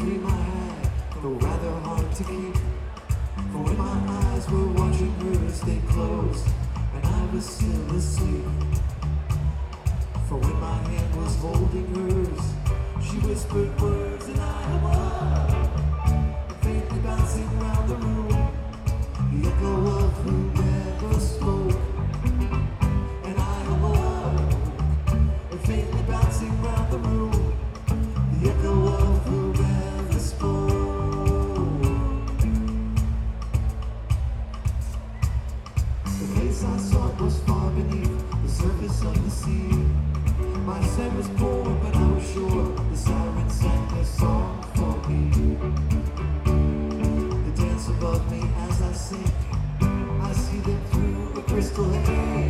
dream I had, though rather hard to keep. For when my eyes were watching her stay closed, and I was still asleep. For when my hand was holding hers, she whispered words and I awoke, faintly bouncing round the room, the echo of who never spoke. And I awoke, faintly bouncing round the room, the echo of who never spoke. The place I sought was far beneath the surface of the sea. My sight was poor, but I was sure the siren sang a song for me. They dance above me as I sink. I see them through a crystal haze.